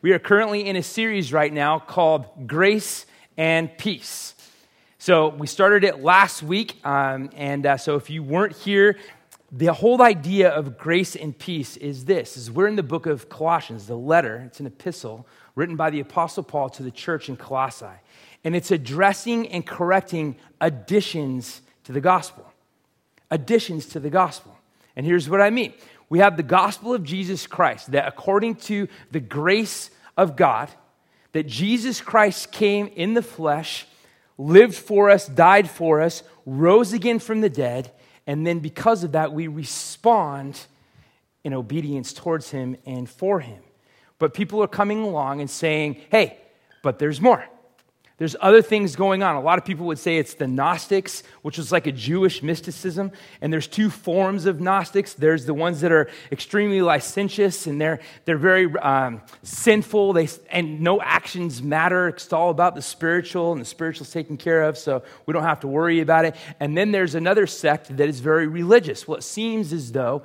We are currently in a series right now called Grace and Peace. So we started it last week, so if you weren't here, the whole idea of grace and peace is this, is we're in the book of Colossians, the letter, it's an epistle written by the Apostle Paul to the church in Colossae. And it's addressing and correcting additions to the gospel. Additions to the gospel. And here's what I mean. We have the gospel of Jesus Christ, that according to the grace of God, that Jesus Christ came in the flesh, lived for us, died for us, rose again from the dead, and then because of that, we respond in obedience towards him and for him. But people are coming along and saying, hey, but there's more. There's other things going on. A lot of people would say it's the Gnostics, which was like a Jewish mysticism. And there's two forms of Gnostics. There's the ones that are extremely licentious and they're very sinful. And no actions matter. It's all about the spiritual, and the spiritual's taken care of, so we don't have to worry about it. And then there's another sect that is very religious. Well, it seems as though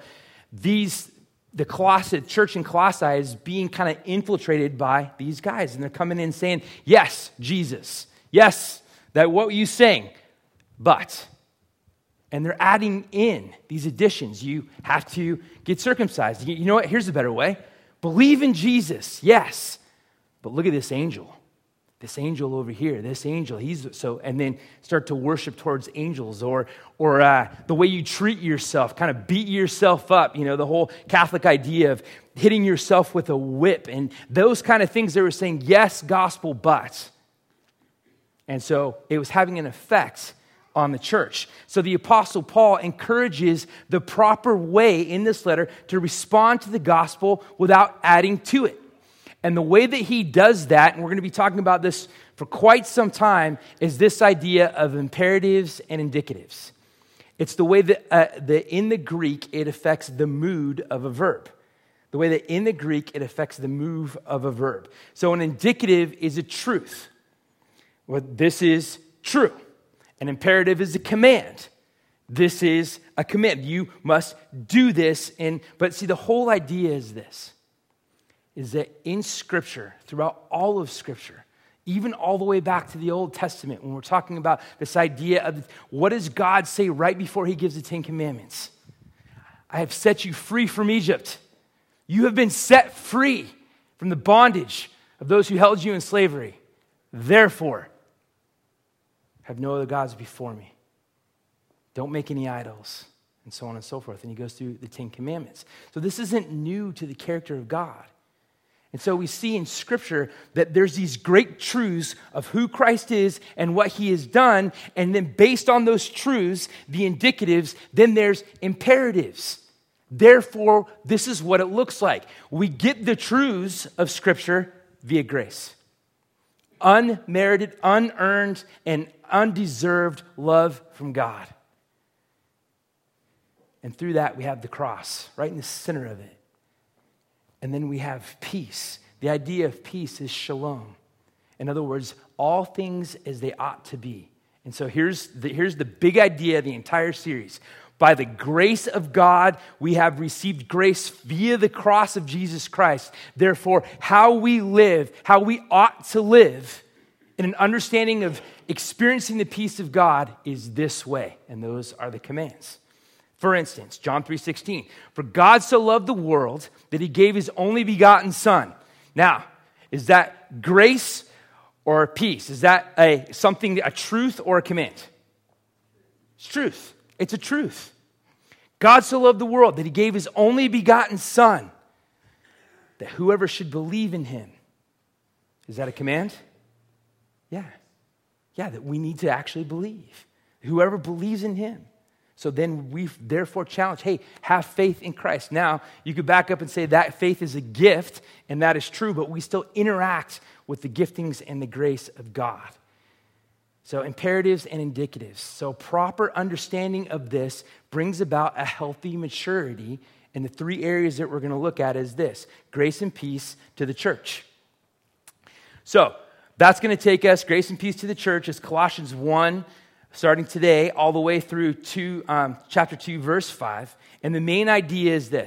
the church in Colossae is being kind of infiltrated by these guys. And they're coming in saying, yes, Jesus. Yes, that what you saying, but. And they're adding in these additions. You have to get circumcised. You know what? Here's a better way. Believe in Jesus, yes. But look at this angel. This angel over here, this angel, and then start to worship towards angels or the way you treat yourself, kind of beat yourself up, the whole Catholic idea of hitting yourself with a whip and those kind of things. They were saying, yes, gospel, but. And so it was having an effect on the church. So the Apostle Paul encourages the proper way in this letter to respond to the gospel without adding to it. And the way that he does that, and we're going to be talking about this for quite some time, is this idea of imperatives and indicatives. It's the way that in the Greek, it affects the mood of a verb. The way that in the Greek, it affects the move of a verb. So an indicative is a truth. Well, this is true. An imperative is a command. This is a command. You must do this. But see, the whole idea is this. Is that in Scripture, throughout all of Scripture, even all the way back to the Old Testament, when we're talking about this idea of what does God say right before he gives the Ten Commandments? I have set you free from Egypt. You have been set free from the bondage of those who held you in slavery. Therefore, have no other gods before me. Don't make any idols, and so on and so forth. And he goes through the Ten Commandments. So this isn't new to the character of God. And so we see in Scripture that there's these great truths of who Christ is and what he has done, and then based on those truths, the indicatives, then there's imperatives. Therefore, this is what it looks like. We get the truths of Scripture via grace. Unmerited, unearned, and undeserved love from God. And through that, we have the cross, right in the center of it. And then we have peace. The idea of peace is shalom. In other words, all things as they ought to be. And so here's the big idea of the entire series. By the grace of God, we have received grace via the cross of Jesus Christ. Therefore, how we live, how we ought to live in an understanding of experiencing the peace of God is this way. And those are the commands. For instance, John 3:16, for God so loved the world that he gave his only begotten son. Now, is that grace or peace? Is that a truth or a command? It's truth. It's a truth. God so loved the world that he gave his only begotten son, that whoever should believe in him. Is that a command? Yeah. Yeah, that we need to actually believe. Whoever believes in him. So then we therefore challenge, hey, have faith in Christ. Now, you could back up and say that faith is a gift, and that is true, but we still interact with the giftings and the grace of God. So imperatives and indicatives. So proper understanding of this brings about a healthy maturity, and the three areas that we're going to look at is this: grace and peace to the church. So that's going to take us, grace and peace to the church, is Colossians 1, starting today, all the way through chapter 2, verse 5. And the main idea is this: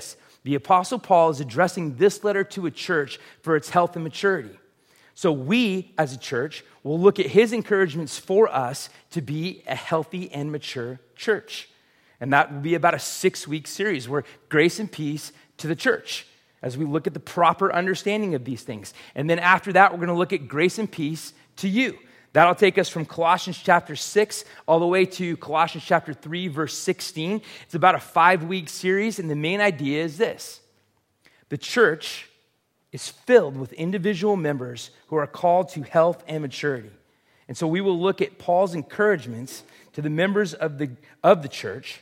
The Apostle Paul is addressing this letter to a church for its health and maturity. So we, as a church, will look at his encouragements for us to be a healthy and mature church. And that will be about a 6-week series where grace and peace to the church as we look at the proper understanding of these things. And then after that, we're going to look at grace and peace to you. That'll take us from Colossians chapter 6 all the way to Colossians chapter 3, verse 16. It's about a 5-week series, and the main idea is this. The church is filled with individual members who are called to health and maturity. And so we will look at Paul's encouragements to the members of the church,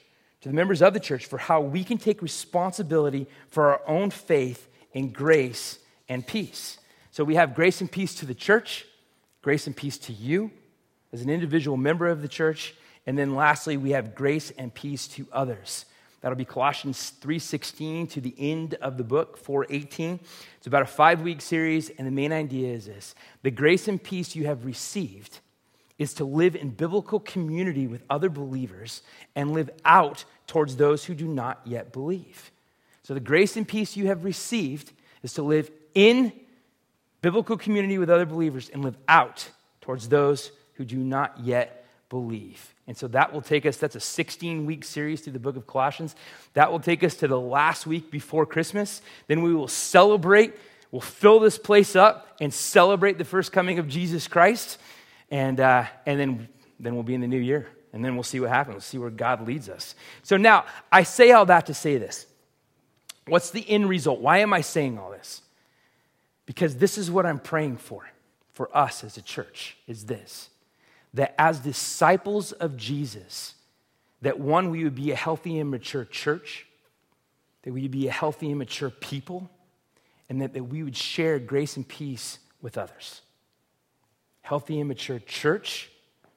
for how we can take responsibility for our own faith in grace and peace. So we have grace and peace to the church, grace and peace to you as an individual member of the church, and then lastly, we have grace and peace to others. That'll be Colossians 3:16 to the end of the book, 4:18. It's about a 5-week series, and the main idea is this. The grace and peace you have received is to live in biblical community with other believers and live out towards those who do not yet believe. So the grace and peace you have received is to live in biblical community with other believers and live out towards those who do not yet believe. And so that will take us, that's a 16-week series through the book of Colossians. That will take us to the last week before Christmas. Then we will celebrate, we'll fill this place up and celebrate the first coming of Jesus Christ. And then we'll be in the new year. And then we'll see what happens. We'll see where God leads us. So now, I say all that to say this. What's the end result? Why am I saying all this? Because this is what I'm praying for us as a church, is this. That as disciples of Jesus, that one, we would be a healthy and mature church, that we would be a healthy and mature people, and that we would share grace and peace with others. Healthy and mature church,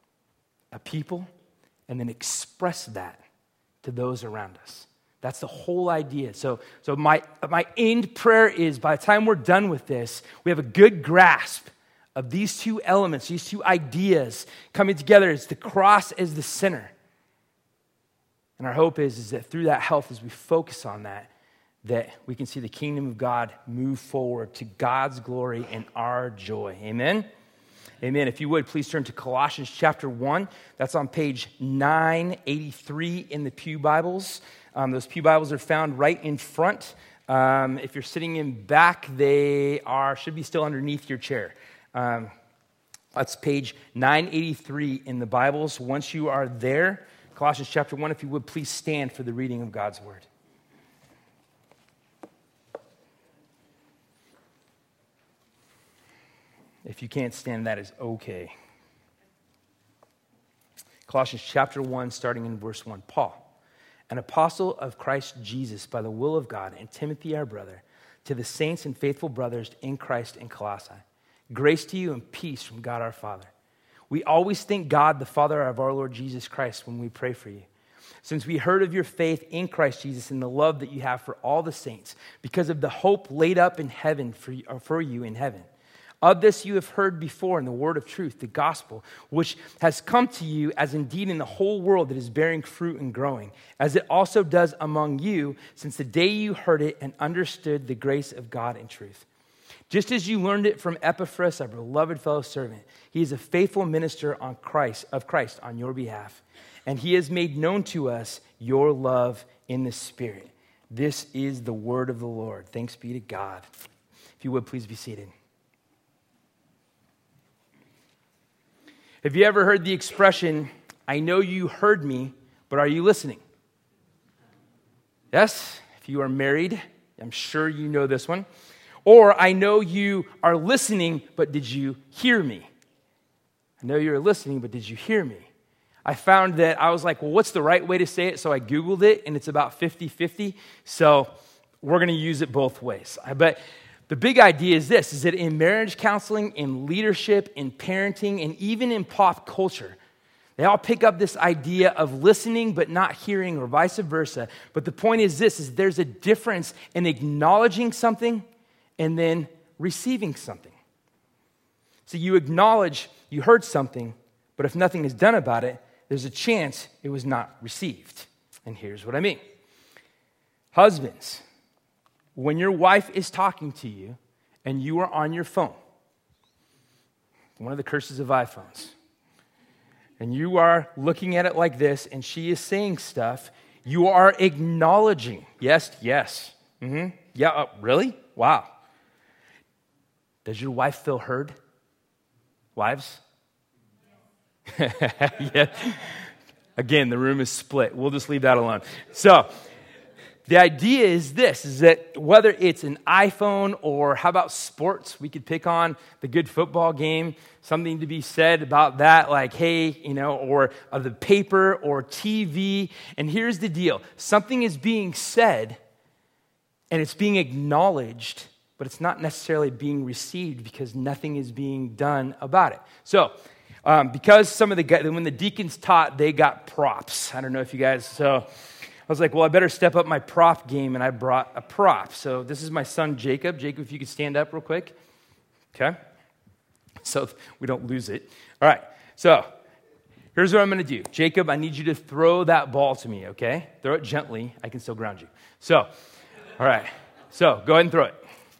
a people, and then express that to those around us. That's the whole idea. So my end prayer is by the time we're done with this, we have a good grasp of these two elements, these two ideas coming together as the cross as the center. And our hope is that through that health, as we focus on that we can see the kingdom of God move forward to God's glory and our joy. Amen? Amen. If you would, please turn to Colossians chapter 1. That's on page 983 in the Pew Bibles. Those Pew Bibles are found right in front. If you're sitting in back, they should be still underneath your chair. That's page 983 in the Bibles. Once you are there, Colossians chapter 1, if you would, please stand for the reading of God's word. If you can't stand, that is okay. Colossians chapter 1, starting in verse 1. Paul, an apostle of Christ Jesus by the will of God, and Timothy our brother, to the saints and faithful brothers in Christ in Colossae. Grace to you and peace from God our Father. We always thank God, the Father of our Lord Jesus Christ, when we pray for you. Since we heard of your faith in Christ Jesus and the love that you have for all the saints, because of the hope laid up in heaven for you in heaven. Of this you have heard before in the word of truth, the gospel, which has come to you as indeed in the whole world it is bearing fruit and growing, as it also does among you since the day you heard it and understood the grace of God in truth. Just as you learned it from Epaphras, our beloved fellow servant, he is a faithful minister of Christ on your behalf, and he has made known to us your love in the Spirit. This is the word of the Lord. Thanks be to God. If you would, please be seated. Have you ever heard the expression, I know you heard me, but are you listening? Yes? If you are married, I'm sure you know this one. Or, I know you are listening, but did you hear me? I know you're listening, but did you hear me? I found that I was like, well, what's the right way to say it? So I Googled it, and it's about 50-50. So we're going to use it both ways. But the big idea is this, is that in marriage counseling, in leadership, in parenting, and even in pop culture, they all pick up this idea of listening but not hearing, or vice versa. But the point is this, is there's a difference in acknowledging something and then receiving something. So you acknowledge you heard something, but if nothing is done about it, there's a chance it was not received. And here's what I mean. Husbands, when your wife is talking to you and you are on your phone, one of the curses of iPhones, and you are looking at it like this and she is saying stuff, you are acknowledging. Yes. Mm-hmm. Yeah, really? Wow. Does your wife feel heard? Wives? Yeah. Again, the room is split. We'll just leave that alone. So, the idea is this, is that whether it's an iPhone or how about sports, we could pick on the good football game, something to be said about that, like, hey, or the paper or TV. And here's the deal. Something is being said and it's being acknowledged, but it's not necessarily being received because nothing is being done about it. So, because some of the guys, when the deacons taught, they got props. I don't know if you guys, so I was like, well, I better step up my prop game, and I brought a prop. So this is my son, Jacob. Jacob, if you could stand up real quick. Okay? So we don't lose it. All right. So here's what I'm going to do. Jacob, I need you to throw that ball to me, okay? Throw it gently. I can still ground you. So, all right. So go ahead and throw it.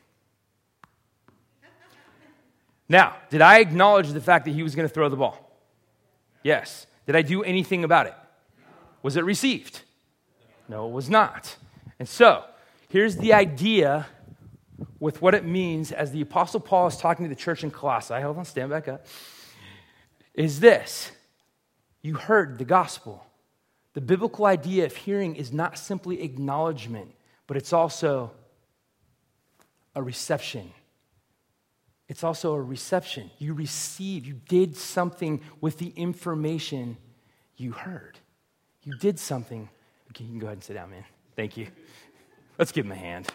Now, did I acknowledge the fact that he was going to throw the ball? Yes. Did I do anything about it? Was it received? No, it was not. And so, here's the idea with what it means as the Apostle Paul is talking to the church in Colossae. Hold on, stand back up. Is this: you heard the gospel. The biblical idea of hearing is not simply acknowledgement, but it's also a reception. It's also a reception. You received, you did something with the information you heard. You did something. Okay, you can go ahead and sit down, man. Thank you. Let's give him a hand.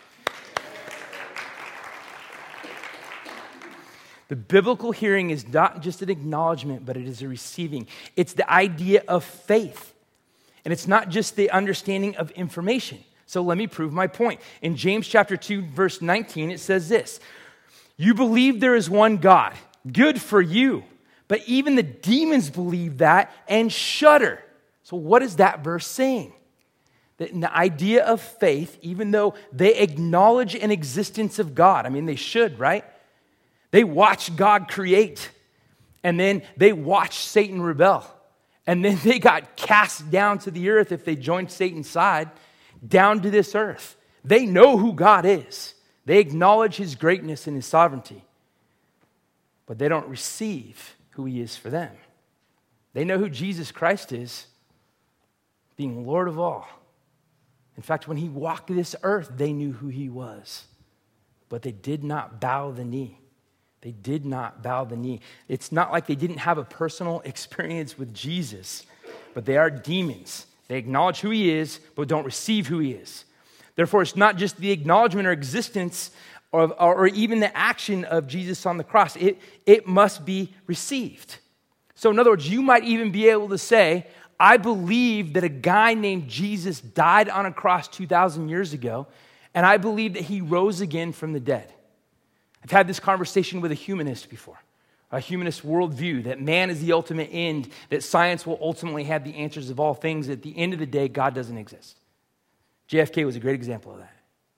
The biblical hearing is not just an acknowledgement, but it is a receiving. It's the idea of faith. And it's not just the understanding of information. So let me prove my point. In James chapter 2, verse 19, it says this: you believe there is one God. Good for you. But even the demons believe that and shudder. So what is that verse saying? That in the idea of faith, even though they acknowledge an existence of God, I mean, they should, right? They watch God create, and then they watch Satan rebel. And then they got cast down to the earth if they joined Satan's side, down to this earth. They know who God is. They acknowledge his greatness and his sovereignty, but they don't receive who he is for them. They know who Jesus Christ is, being Lord of all. In fact, when he walked this earth, they knew who he was, but they did not bow the knee. They did not bow the knee. It's not like they didn't have a personal experience with Jesus, but they are demons. They acknowledge who he is, but don't receive who he is. Therefore, it's not just the acknowledgement or existence or even the action of Jesus on the cross. It must be received. So in other words, you might even be able to say, I believe that a guy named Jesus died on a cross 2,000 years ago, and I believe that he rose again from the dead. I've had this conversation with a humanist before, a humanist worldview, that man is the ultimate end, that science will ultimately have the answers of all things. At the end of the day, God doesn't exist. JFK was a great example of that.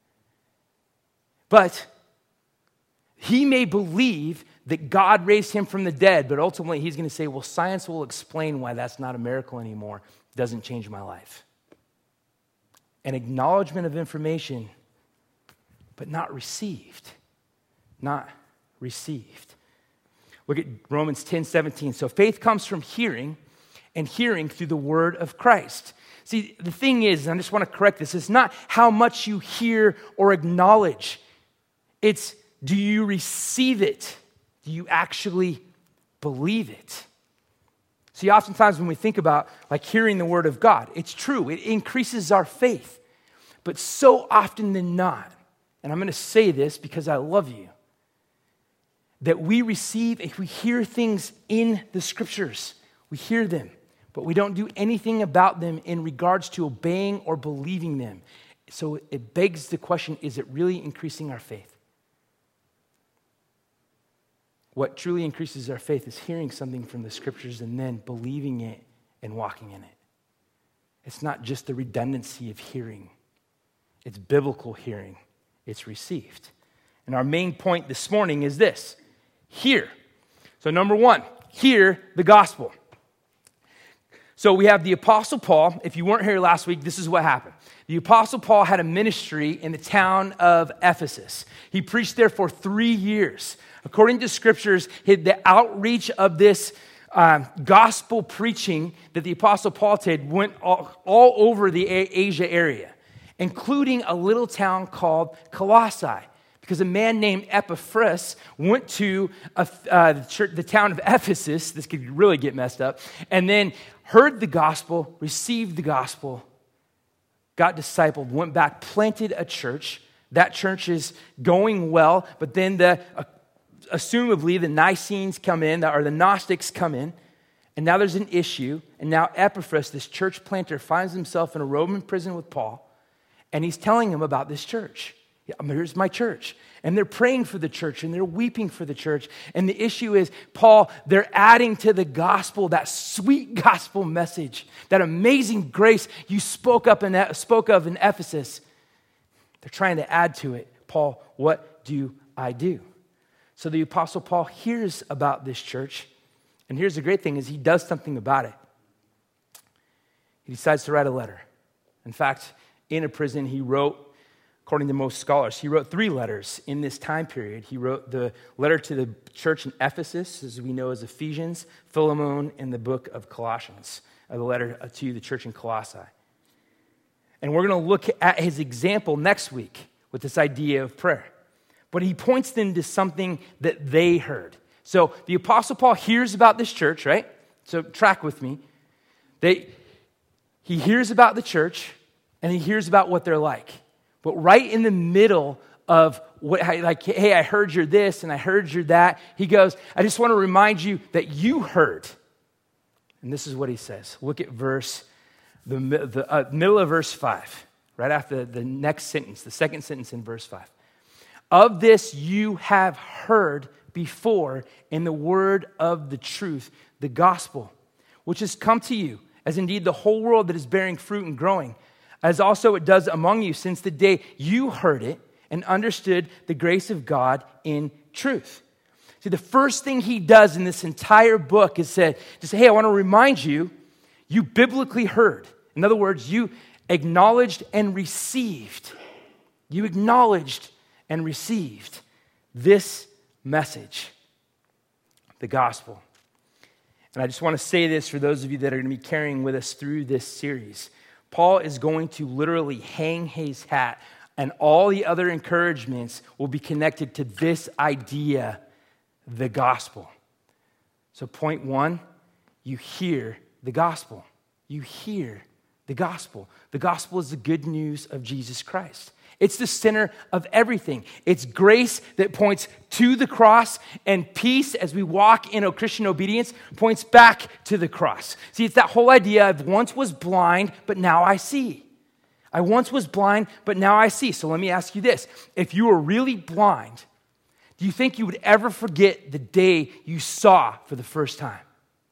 But he may believe that God raised him from the dead, but ultimately he's going to say, well, science will explain why that's not a miracle anymore. It doesn't change my life. An acknowledgement of information, but not received. Not received. Look at Romans 10:17. So faith comes from hearing, and hearing through the word of Christ. See, the thing is, and I just want to correct this, it's not how much you hear or acknowledge. It's, do you receive it? Do you actually believe it? See, oftentimes when we think about like hearing the word of God, it's true, it increases our faith. But so often than not, and I'm going to say this because I love you, that we receive, if we hear things in the scriptures, we hear them, but we don't do anything about them in regards to obeying or believing them. So it begs the question, is it really increasing our faith? What truly increases our faith is hearing something from the scriptures and then believing it and walking in it. It's not just the redundancy of hearing. It's biblical hearing it's received. And our main point this morning is this: hear. So number one, hear the gospel. So we have the Apostle Paul. If you weren't here last week, this is what happened. The Apostle Paul had a ministry in the town of Ephesus. He preached there for 3 years. According to scriptures, the outreach of this gospel preaching that the Apostle Paul did went all over the Asia area, including a little town called Colossae, because a man named Epaphras went to the town of Ephesus. This could really get messed up. And then heard the gospel, received the gospel, got discipled, went back, planted a church. That church is going well, but then assumably the Nicenes come in, or the Gnostics come in, and now there's an issue, and now Epaphras, this church planter, finds himself in a Roman prison with Paul, and he's telling him about this church. Here's my church. And they're praying for the church, and they're weeping for the church. And the issue is, Paul, they're adding to the gospel, that sweet gospel message, that amazing grace you spoke of in Ephesus. They're trying to add to it. Paul, what do I do? So the Apostle Paul hears about this church, and here's the great thing is he does something about it. He decides to write a letter. In fact, in a prison, he wrote, according to most scholars, he wrote 3 letters in this time period. He wrote the letter to the church in Ephesus, as we know as Ephesians, Philemon, and the book of Colossians, the letter to the church in Colossae. And we're going to look at his example next week with this idea of prayer. But he points them to something that they heard. So the Apostle Paul hears about this church, right? So track with me. He hears about the church, and he hears about what they're like. But right in the middle of hey, I heard you're this and I heard you're that, he goes, I just want to remind you that you heard. And this is what he says. Look at the middle of verse 5, right after the next sentence, the second sentence in verse 5. Of this you have heard before in the word of the truth, the gospel, which has come to you, as indeed the whole world that is bearing fruit and growing, as also it does among you since the day you heard it and understood the grace of God in truth. See, the first thing he does in this entire book is say, hey, I want to remind you, you biblically heard. In other words, you acknowledged and received. You acknowledged and received this message, the gospel. And I just want to say this for those of you that are going to be carrying with us through this series. Paul is going to literally hang his hat, and all the other encouragements will be connected to this idea, the gospel. So point 1, you hear the gospel. You hear the gospel. The gospel is the good news of Jesus Christ. It's the center of everything. It's grace that points to the cross, and peace as we walk in Christian obedience points back to the cross. See, it's that whole idea of once was blind, but now I see. I once was blind, but now I see. So let me ask you this. If you were really blind, do you think you would ever forget the day you saw for the first time?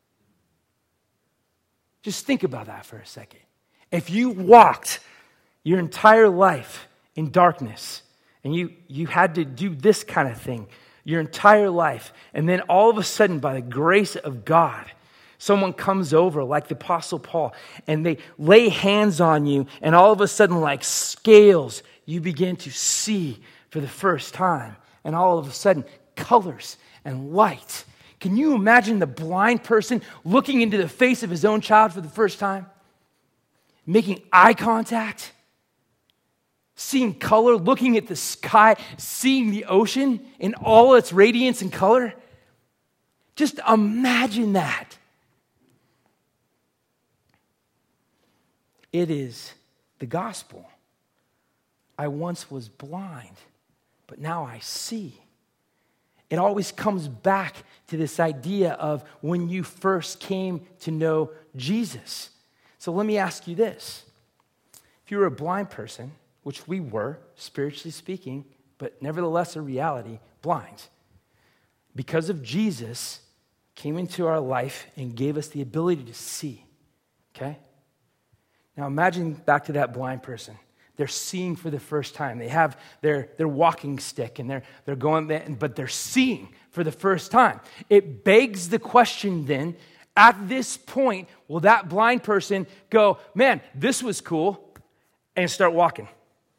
Just think about that for a second. If you walked your entire life in darkness, and you had to do this kind of thing your entire life, and then all of a sudden, by the grace of God, someone comes over like the Apostle Paul, and they lay hands on you, and all of a sudden, like scales, you begin to see for the first time, and all of a sudden, colors and light. Can you imagine the blind person looking into the face of his own child for the first time? Making eye contact? Seeing color, looking at the sky, seeing the ocean in all its radiance and color. Just imagine that. It is the gospel. I once was blind, but now I see. It always comes back to this idea of when you first came to know Jesus. So let me ask you this. If you were a blind person, which we were, spiritually speaking, but nevertheless a reality, blind. Because of Jesus, came into our life and gave us the ability to see, okay? Now imagine back to that blind person. They're seeing for the first time. They have their walking stick and they're going there, but they're seeing for the first time. It begs the question then, at this point, will that blind person go, man, this was cool, and start walking?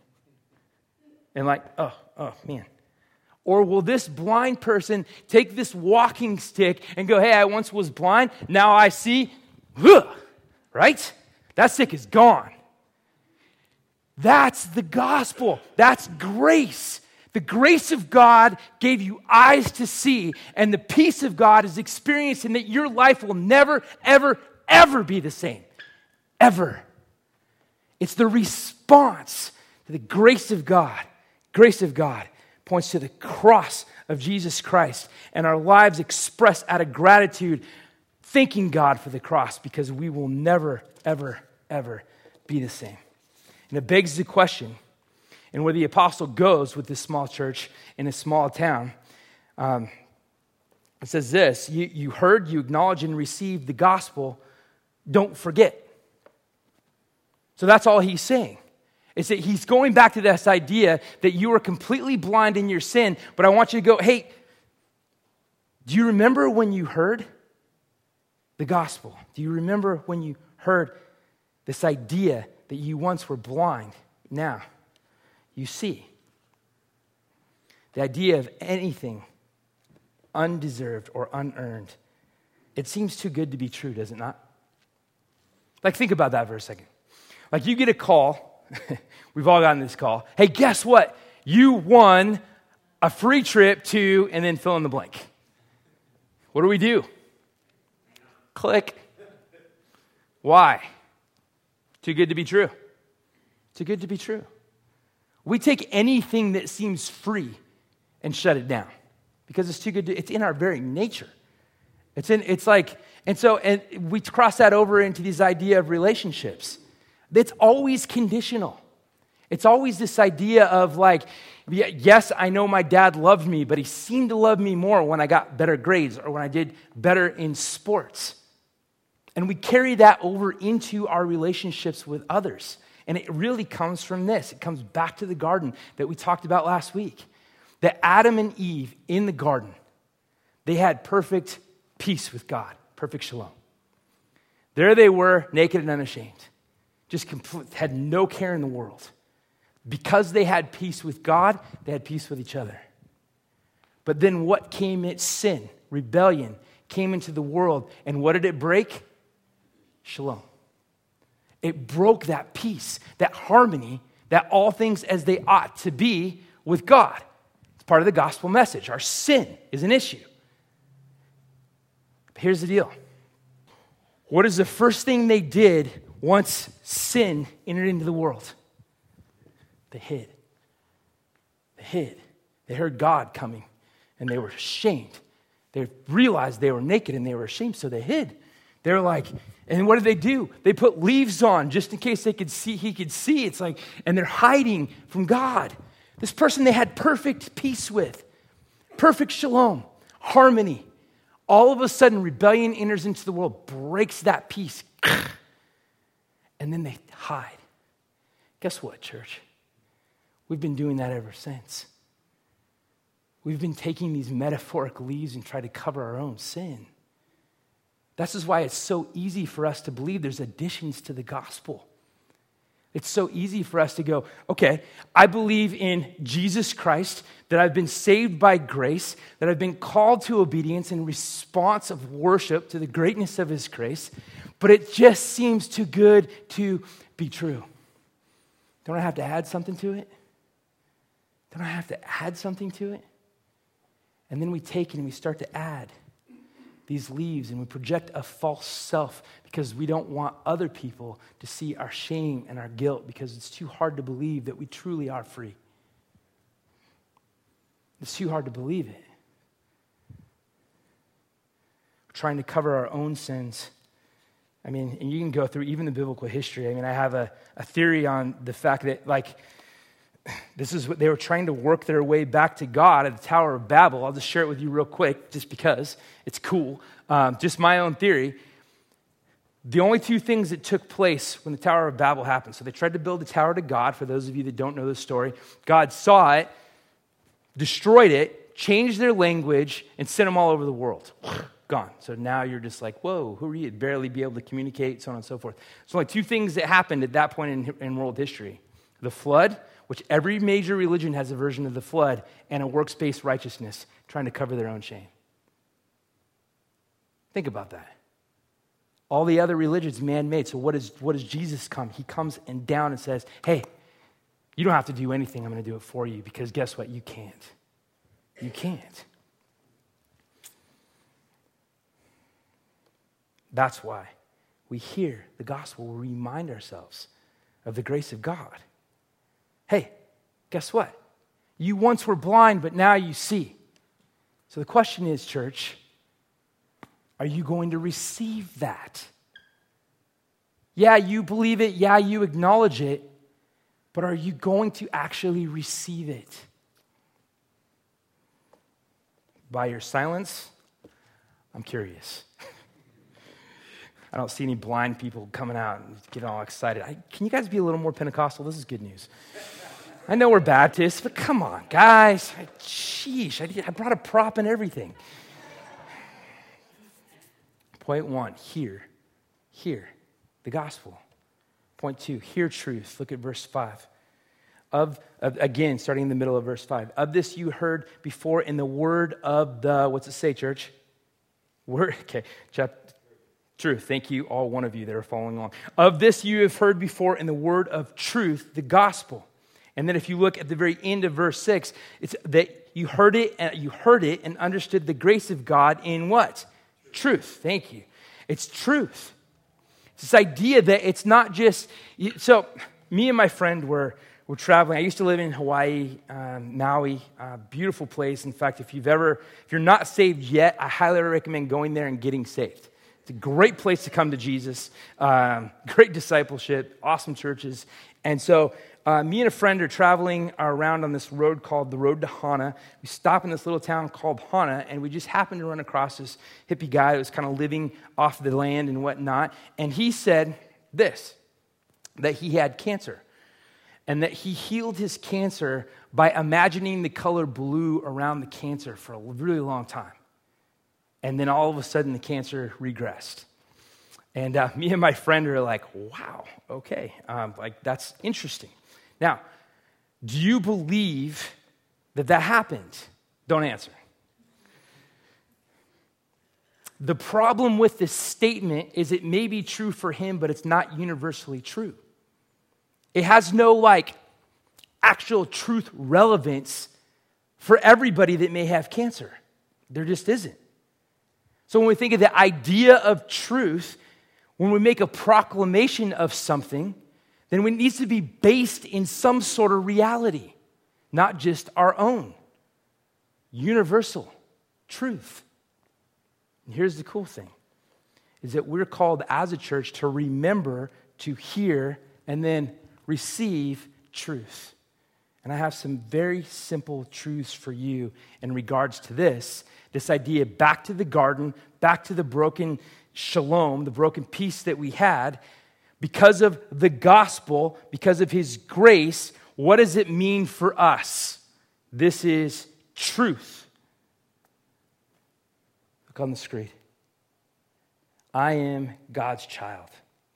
And like, oh man. Or will this blind person take this walking stick and go, hey, I once was blind, now I see, right? That stick is gone. That's the gospel. That's grace. The grace of God gave you eyes to see, and the peace of God is experienced in that your life will never, ever, ever be the same. Ever. It's the response to the grace of God. Grace of God points to the cross of Jesus Christ, and our lives express out of gratitude, thanking God for the cross, because we will never, ever, ever be the same. And it begs the question, and where the apostle goes with this small church in a small town, it says this, you heard, you acknowledge, and received the gospel, don't forget. So that's all he's saying. It's that he's going back to this idea that you are completely blind in your sin, but I want you to go, hey, do you remember when you heard the gospel? Do you remember when you heard this idea that you once were blind, now you see? The idea of anything undeserved or unearned, it seems too good to be true, does it not? Like, think about that for a second. Like, you get a call, we've all gotten this call, hey, guess what? You won a free trip to, and then fill in the blank. What do? Click. Why? Too good to be true. Too good to be true. We take anything that seems free and shut it down because it's too good to, it's in our very nature. And we cross that over into this idea of relationships. It's always conditional. It's always this idea of like, yes, I know my dad loved me, but he seemed to love me more when I got better grades or when I did better in sports. And we carry that over into our relationships with others. And it really comes from this. It comes back to the garden that we talked about last week. That Adam and Eve in the garden, they had perfect peace with God, perfect shalom. There they were, naked and unashamed. Had no care in the world. Because they had peace with God, they had peace with each other. But then what came? It sin, rebellion, came into the world. And what did it break? Shalom. It broke that peace, that harmony, that all things as they ought to be with God. It's part of the gospel message. Our sin is an issue. But here's the deal. What is the first thing they did once sin entered into the world? They hid. They hid. They heard God coming, and they were ashamed. They realized they were naked, and they were ashamed, so they hid. They're like, and what did they do? They put leaves on just in case he could see. It's like, and they're hiding from God. This person they had perfect peace with, perfect shalom, harmony. All of a sudden, rebellion enters into the world, breaks that peace, and then they hide. Guess what, church? We've been doing that ever since. We've been taking these metaphoric leaves and trying to cover our own sin. This is why it's so easy for us to believe there's additions to the gospel. It's so easy for us to go, okay, I believe in Jesus Christ, that I've been saved by grace, that I've been called to obedience in response of worship to the greatness of his grace, but it just seems too good to be true. Don't I have to add something to it? Don't I have to add something to it? And then we take it and we start to add these leaves and we project a false self because we don't want other people to see our shame and our guilt because it's too hard to believe that we truly are free. It's too hard to believe it. We're trying to cover our own sins. I mean, and you can go through even the biblical history. I mean, I have a theory on the fact that, like, this is what they were trying to work their way back to God at the Tower of Babel. I'll just share it with you real quick, just because it's cool. Just my own theory. The only two things that took place when the Tower of Babel happened. So they tried to build a tower to God. For those of you that don't know the story, God saw it, destroyed it, changed their language, and sent them all over the world. Gone. So now you're just like, whoa, who are you? Barely be able to communicate, so on and so forth. So only two things that happened at that point in world history. The flood, which every major religion has a version of the flood, and a works-based righteousness trying to cover their own shame. Think about that. All the other religions man-made. So what does Jesus come? He comes and down and says, hey, you don't have to do anything. I'm going to do it for you, because guess what? You can't. You can't. That's why we hear the gospel. We remind ourselves of the grace of God. Hey, guess what? You once were blind, but now you see. So the question is, church, are you going to receive that? Yeah, you believe it. Yeah, you acknowledge it. But are you going to actually receive it? By your silence, I'm curious. I don't see any blind people coming out and getting all excited. Can you guys be a little more Pentecostal? This is good news. I know we're Baptists, but come on, guys. Sheesh, I brought a prop and everything. Point one, hear the gospel. Point two, hear truth. Look at verse 5. Again, starting in the middle of verse 5. Of this you heard before in the word of the, what's it say, church? Word, okay, truth. Thank you, all one of you that are following along. Of this you have heard before in the word of truth, the gospel. And then if you look at the very end of verse 6, it's that you heard it and understood the grace of God in what? Truth. Thank you. It's truth. It's this idea that it's not just, so me and my friend were traveling. I used to live in Hawaii, Maui, beautiful place. In fact, if you're not saved yet, I highly recommend going there and getting saved. It's a great place to come to Jesus, great discipleship, awesome churches. And so me and a friend are traveling around on this road called the Road to Hana. We stop in this little town called Hana, and we just happened to run across this hippie guy who was kind of living off the land and whatnot. And he said this, that he had cancer, and that he healed his cancer by imagining the color blue around the cancer for a really long time. And then all of a sudden, the cancer regressed. And me and my friend are like, wow, okay, that's interesting. Now, do you believe that happened? Don't answer. The problem with this statement is it may be true for him, but it's not universally true. It has no, actual truth relevance for everybody that may have cancer. There just isn't. So when we think of the idea of truth, when we make a proclamation of something, then it needs to be based in some sort of reality, not just our own. Universal truth. And here's the cool thing, is that we're called as a church to remember, to hear, and then receive truth. And I have some very simple truths for you in regards to this idea, back to the garden, back to the broken shalom, the broken peace that we had. Because of the gospel, because of his grace, what does it mean for us? This is truth. Look on the screen. I am God's child.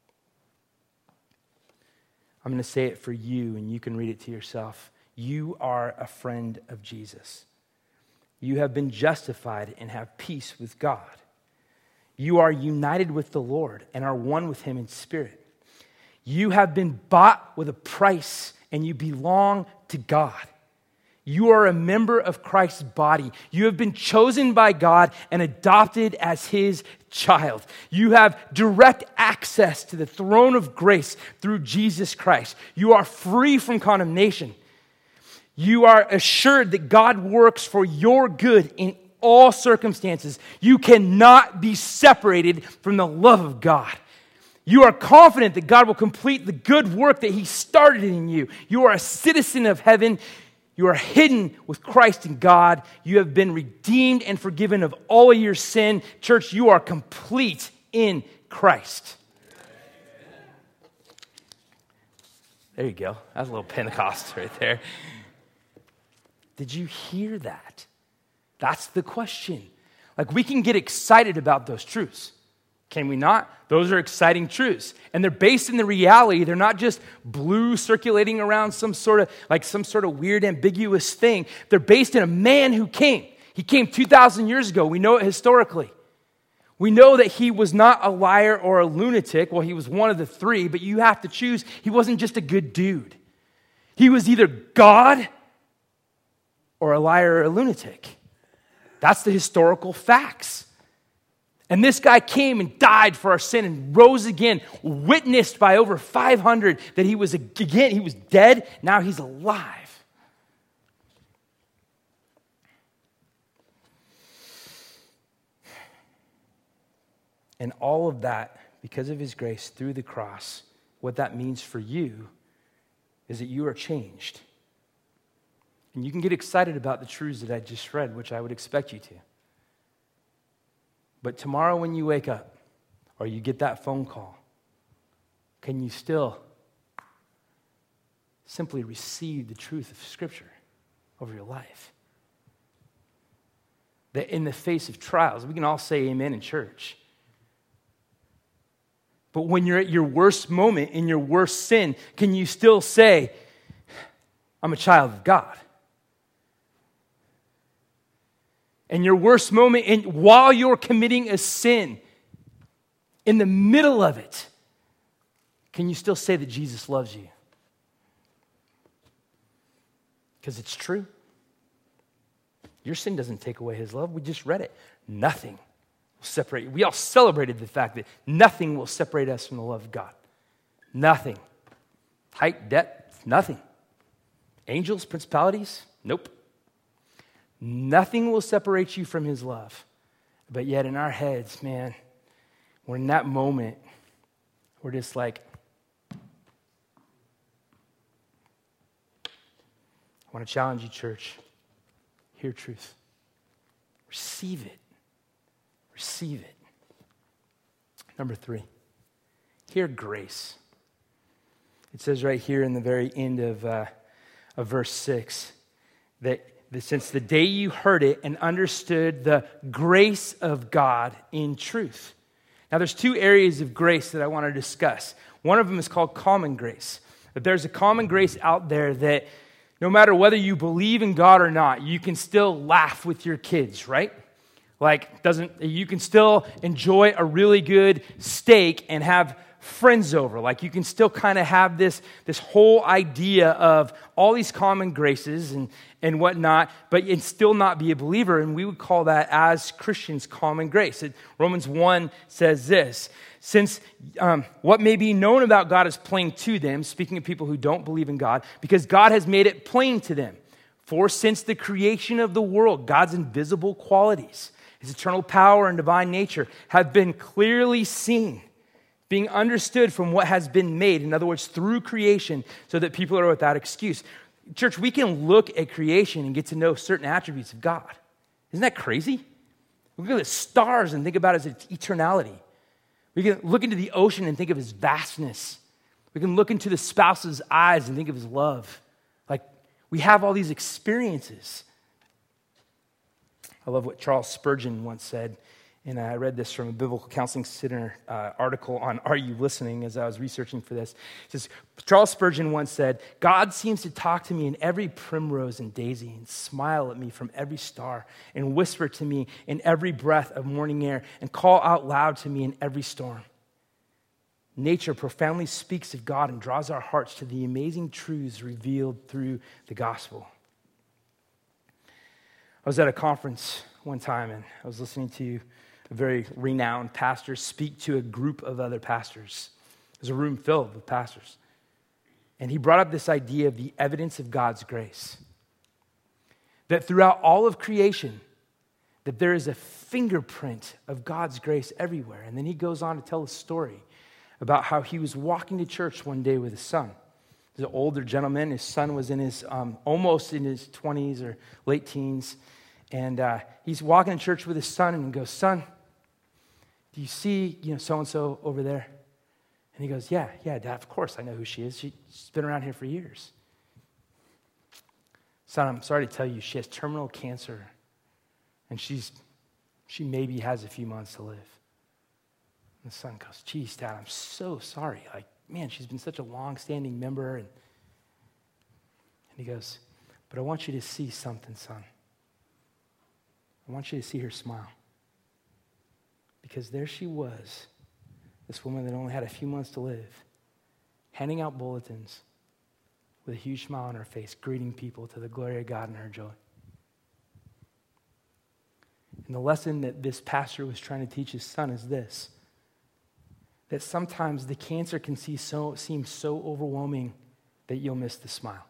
I'm going to say it for you, and you can read it to yourself. You are a friend of Jesus. You have been justified and have peace with God. You are united with the Lord and are one with him in spirit. You have been bought with a price, and you belong to God. You are a member of Christ's body. You have been chosen by God and adopted as his child. You have direct access to the throne of grace through Jesus Christ. You are free from condemnation. You are assured that God works for your good in all circumstances. You cannot be separated from the love of God. You are confident that God will complete the good work that he started in you. You are a citizen of heaven. You are hidden with Christ in God. You have been redeemed and forgiven of all of your sin. Church, you are complete in Christ. There you go. That's a little Pentecost right there. Did you hear that? That's the question. Like, we can get excited about those truths. Can we not? Those are exciting truths. And they're based in the reality. They're not just blue circulating around some sort of weird, ambiguous thing. They're based in a man who came. He came 2,000 years ago. We know it historically. We know that he was not a liar or a lunatic. Well, he was one of the three, but you have to choose. He wasn't just a good dude. He was either God or a liar or a lunatic. That's the historical facts. And this guy came and died for our sin and rose again, witnessed by over 500 that he was dead, now he's alive. And all of that, because of his grace through the cross, what that means for you is that you are changed. And you can get excited about the truths that I just read, which I would expect you to. But tomorrow when you wake up or you get that phone call, can you still simply receive the truth of Scripture over your life? That in the face of trials, we can all say amen in church. But when you're at your worst moment, in your worst sin, can you still say, I'm a child of God? In your worst moment, while you're committing a sin, in the middle of it, can you still say that Jesus loves you? Because it's true. Your sin doesn't take away his love. We just read it. Nothing will separate you. We all celebrated the fact that nothing will separate us from the love of God. Nothing. Height, depth, nothing. Angels, principalities, nope. Nothing will separate you from his love. But yet in our heads, man, we're in that moment, we're just like, I want to challenge you, church. Hear truth. Receive it. Receive it. Number 3, hear grace. It says right here in the very end of verse 6 that since the day you heard it and understood the grace of God in truth. Now, there's 2 areas of grace that I want to discuss. One of them is called common grace. That there's a common grace out there that no matter whether you believe in God or not, you can still laugh with your kids, right? You can still enjoy a really good steak and have friends over. Like, you can still kind of have this whole idea of all these common graces and whatnot, but still not be a believer. And we would call that, as Christians, common grace. Romans 1 says this: since what may be known about God is plain to them, speaking of people who don't believe in God, because God has made it plain to them. For since the creation of the world, God's invisible qualities, his eternal power and divine nature, have been clearly seen, being understood from what has been made. In other words, through creation, so that people are without excuse. Church, we can look at creation and get to know certain attributes of God. Isn't that crazy? We can look at the stars and think about its eternality. We can look into the ocean and think of his vastness. We can look into the spouse's eyes and think of his love. Like, we have all these experiences. I love what Charles Spurgeon once said, and I read this from a Biblical Counseling Center article on Are You Listening as I was researching for this. It says, Charles Spurgeon once said, God seems to talk to me in every primrose and daisy and smile at me from every star and whisper to me in every breath of morning air and call out loud to me in every storm. Nature profoundly speaks of God and draws our hearts to the amazing truths revealed through the gospel. I was at a conference one time and I was listening to a very renowned pastor speak to a group of other pastors. There's a room filled with pastors. And he brought up this idea of the evidence of God's grace. That throughout all of creation, that there is a fingerprint of God's grace everywhere. And then he goes on to tell a story about how he was walking to church one day with his son. He's an older gentleman. His son was in his almost in his 20s or late teens. And he's walking to church with his son and he goes, son, do you see, so-and-so over there? And he goes, yeah, Dad, of course I know who she is. She's been around here for years. Son, I'm sorry to tell you, she has terminal cancer, and she maybe has a few months to live. And the son goes, geez, Dad, I'm so sorry. Like, man, she's been such a long-standing member. And he goes, but I want you to see something, son. I want you to see her smile. Because there she was, this woman that only had a few months to live, handing out bulletins with a huge smile on her face, greeting people to the glory of God and her joy. And the lesson that this pastor was trying to teach his son is this, that sometimes the cancer can seem so overwhelming that you'll miss the smile.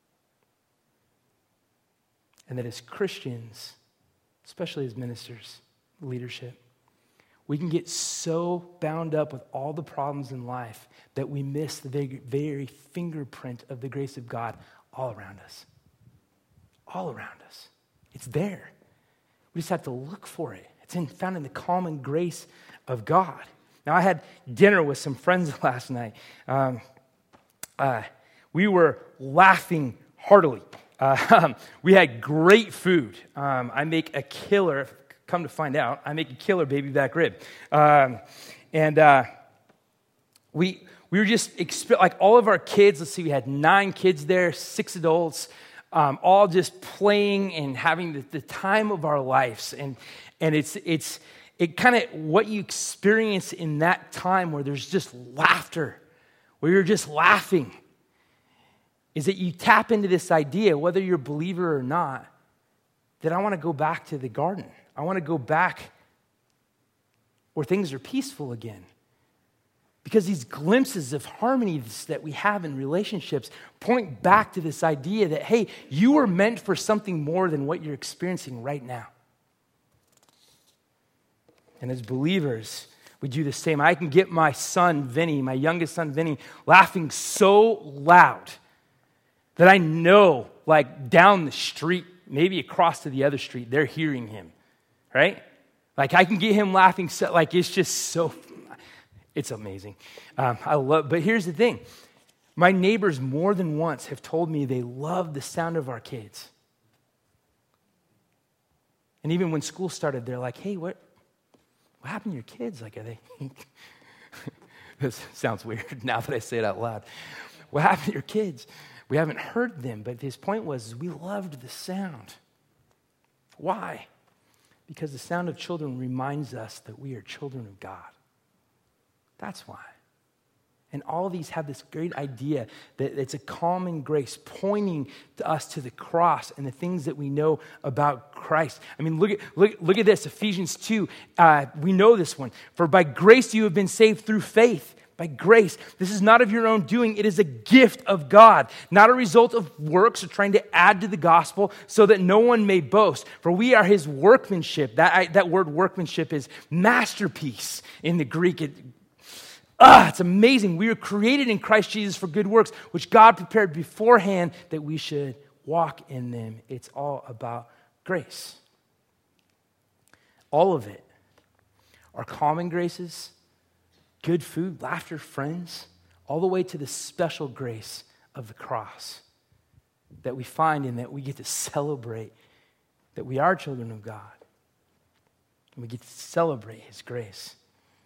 And that as Christians, especially as ministers, leadership, we can get so bound up with all the problems in life that we miss the very fingerprint of the grace of God all around us. All around us. It's there. We just have to look for it. It's found in the common grace of God. Now, I had dinner with some friends last night. We were laughing heartily. We had great food. I make a killer, come to find out, I make a killer baby back rib. We were just, like all of our kids, let's see, we had 9 kids there, 6 adults, all just playing and having the time of our lives. And it kind of, what you experience in that time where there's just laughter, where you're just laughing, is that you tap into this idea, whether you're a believer or not, that I want to go back to the garden. I want to go back where things are peaceful again. Because these glimpses of harmonies that we have in relationships point back to this idea that, hey, you were meant for something more than what you're experiencing right now. And as believers, we do the same. I can get my son, Vinny, my youngest son, Vinny, laughing so loud that I know, like down the street, maybe across to the other street, they're hearing him, right? Like I can get him laughing, so, like it's just so, it's amazing. But here's the thing. My neighbors more than once have told me they love the sound of our kids. And even when school started, they're like, hey, what happened to your kids? Like, are they, this sounds weird now that I say it out loud. What happened to your kids? We haven't heard them, but his point was we loved the sound. Why? Because the sound of children reminds us that we are children of God. That's why. And all of these have this great idea that it's a common grace pointing to us to the cross and the things that we know about Christ. I mean, look at this, Ephesians 2. We know this one. For by grace you have been saved through faith. By grace. This is not of your own doing. It is a gift of God, not a result of works or trying to add to the gospel so that no one may boast. For we are his workmanship. That word workmanship is masterpiece in the Greek. It's amazing. We were created in Christ Jesus for good works, which God prepared beforehand that we should walk in them. It's all about grace. All of it are common graces, good food, laughter, friends, all the way to the special grace of the cross that we find in that we get to celebrate that we are children of God. And we get to celebrate his grace.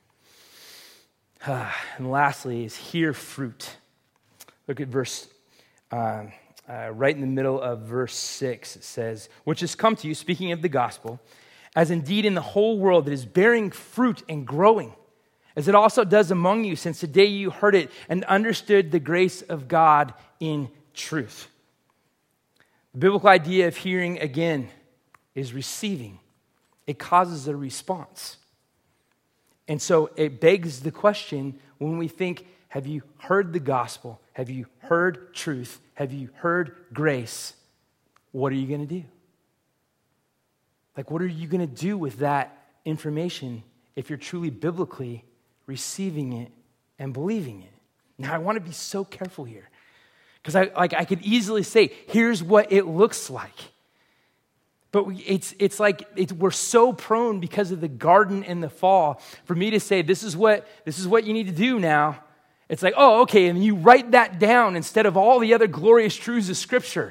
And lastly is hear fruit. Look at verse, right in the middle of verse 6. It says, which has come to you, speaking of the gospel, as indeed in the whole world it is bearing fruit and growing, as it also does among you since the day you heard it and understood the grace of God in truth. The biblical idea of hearing, again, is receiving. It causes a response. And so it begs the question when we think, have you heard the gospel? Have you heard truth? Have you heard grace? What are you going to do? Like, what are you going to do with that information if you're truly biblically receiving it and believing it? Now, I want to be so careful here because I could easily say, here's what it looks like. But we're so prone because of the garden and the fall for me to say, this is what you need to do now. It's like, oh, okay, and you write that down instead of all the other glorious truths of Scripture.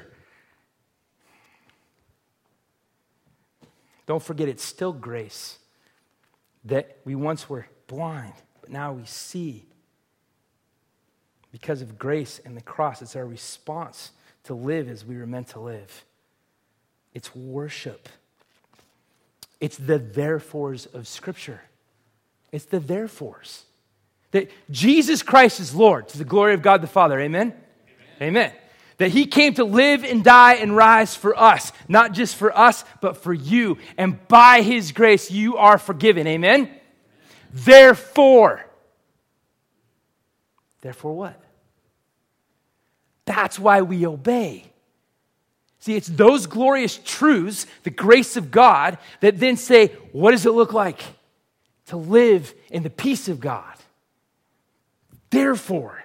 Don't forget, it's still grace that we once were blind, but now we see. Because of grace and the cross, it's our response to live as we were meant to live. It's worship. It's the therefores of Scripture. It's the therefores. That Jesus Christ is Lord to the glory of God the Father. Amen? Amen. That he came to live and die and rise for us. Not just for us, but for you. And by his grace, you are forgiven. Amen? Therefore what? That's why we obey. See, it's those glorious truths, the grace of God, that then say, what does it look like to live in the peace of God? Therefore,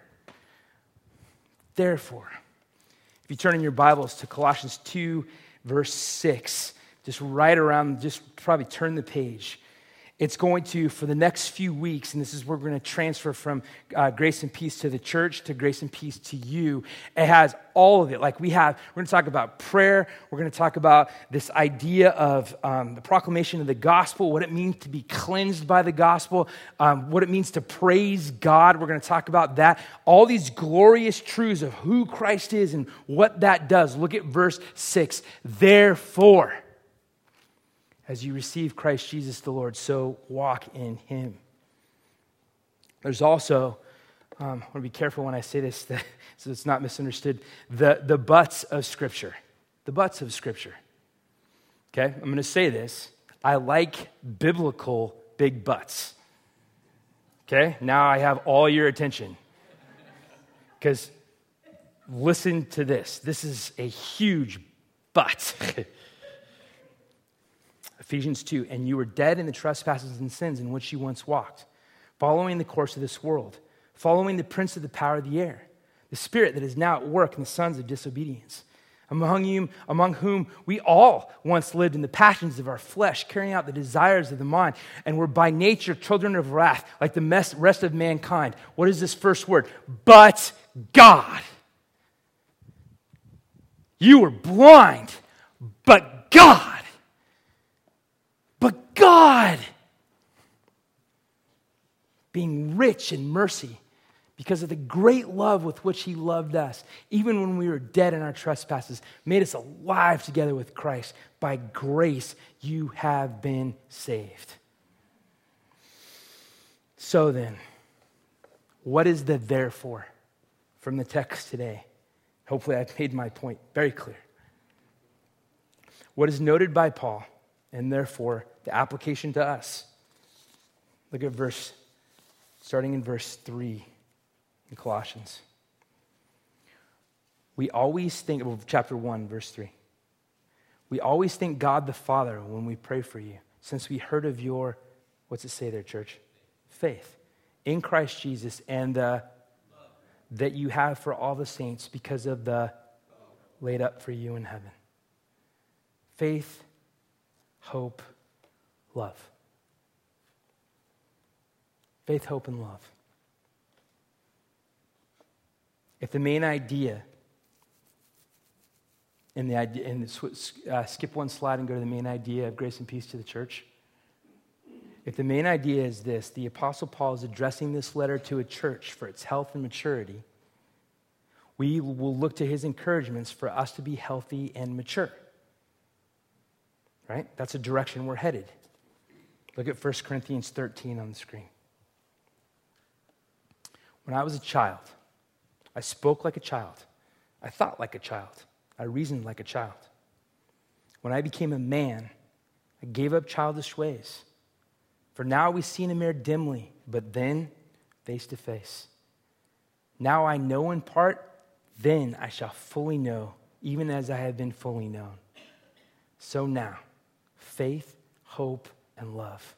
if you turn in your Bibles to Colossians 2, verse 6, just probably turn the page. It's going to, for the next few weeks, and this is where we're going to transfer from grace and peace to the church to grace and peace to you. It has all of it. We're going to talk about prayer. We're going to talk about this idea of the proclamation of the gospel, what it means to be cleansed by the gospel, what it means to praise God. We're going to talk about that. All these glorious truths of who Christ is and what that does. Look at verse 6. Therefore, as you receive Christ Jesus the Lord, so walk in him. There's also, I want to be careful when I say this so it's not misunderstood, the buts of Scripture. The buts of Scripture. Okay, I'm going to say this. I like biblical big butts. Okay, now I have all your attention. Because listen to this. This is a huge but. Ephesians 2, and you were dead in the trespasses and sins in which you once walked, following the course of this world, following the prince of the power of the air, the spirit that is now at work in the sons of disobedience, among whom we all once lived in the passions of our flesh, carrying out the desires of the mind, and were by nature children of wrath, like the rest of mankind. What is this first word? But God. You were blind, but God. But God, being rich in mercy because of the great love with which he loved us, even when we were dead in our trespasses, made us alive together with Christ. By grace, you have been saved. So then, what is the therefore from the text today? Hopefully I've made my point very clear. What is noted by Paul, and therefore the application to us. Look at starting in verse 3 in Colossians. We always think, chapter 1, verse 3. We always thank God the Father when we pray for you, since we heard of your, what's it say there, church? Faith in Christ Jesus and the that you have for all the saints because of the laid up for you in heaven. Faith, hope, love. Faith, hope, and love. If the main idea, skip one slide and go to the main idea of grace and peace to the church. If the main idea is this, the Apostle Paul is addressing this letter to a church for its health and maturity, we will look to his encouragements for us to be healthy and mature. Right? That's a direction we're headed. Look at 1 Corinthians 13 on the screen. When I was a child, I spoke like a child. I thought like a child. I reasoned like a child. When I became a man, I gave up childish ways. For now we see in a mirror dimly, but then face to face. Now I know in part, then I shall fully know, even as I have been fully known. So now, faith, hope, and love.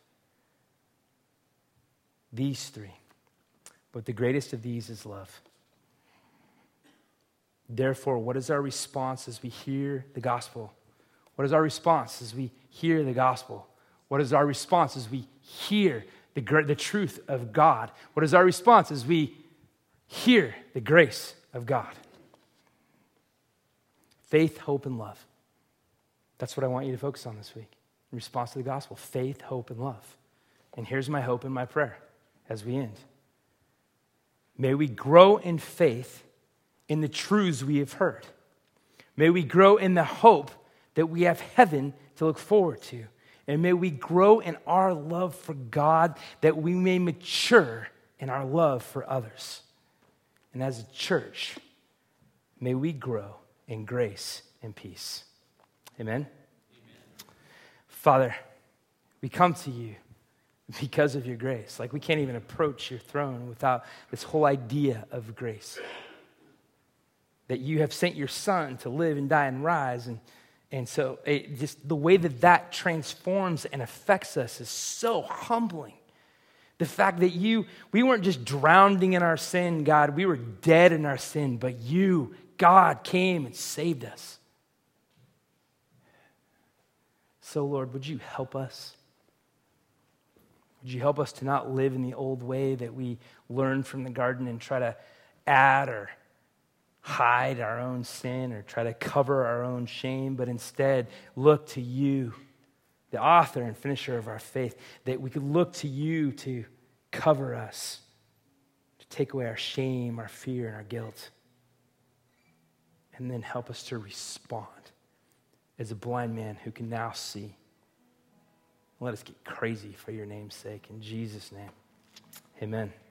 These three. But the greatest of these is love. Therefore, what is our response as we hear the gospel? What is our response as we hear the gospel? What is our response as we hear the truth of God? What is our response as we Hear the grace of God. Faith, hope, and love. That's what I want you to focus on this week in response to the gospel. Faith, hope, and love. And here's my hope and my prayer as we end. May we grow in faith in the truths we have heard. May we grow in the hope that we have heaven to look forward to. And may we grow in our love for God, that we may mature in our love for others. And as a church, may we grow in grace and peace. Amen? Amen. Father, we come to you because of your grace. Like we can't even approach your throne without this whole idea of grace. That you have sent your son to live and die and rise. And so just the way that transforms and affects us is so humbling. The fact that we weren't just drowning in our sin, God. We were dead in our sin, but you, God, came and saved us. So, Lord, would you help us? Would you help us to not live in the old way that we learned from the garden and try to add or hide our own sin or try to cover our own shame, but instead look to you, the author and finisher of our faith, that we could look to you to cover us, to take away our shame, our fear, and our guilt, and then help us to respond as a blind man who can now see. Let us get crazy for your name's sake. In Jesus' name, amen.